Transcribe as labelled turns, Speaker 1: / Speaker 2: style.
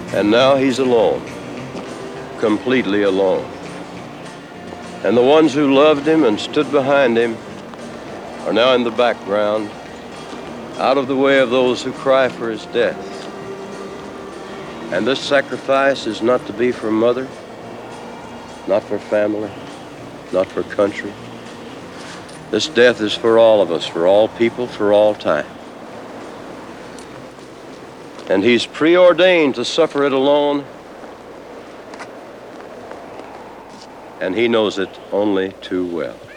Speaker 1: And now he's alone, completely alone. And the ones who loved him and stood behind him are now in the background, out of the way of those who cry for his death. And this sacrifice is not to be for mother, not for family, not for country. This death is for all of us, for all people, for all time. And he's preordained to suffer it alone, and he knows it only too well.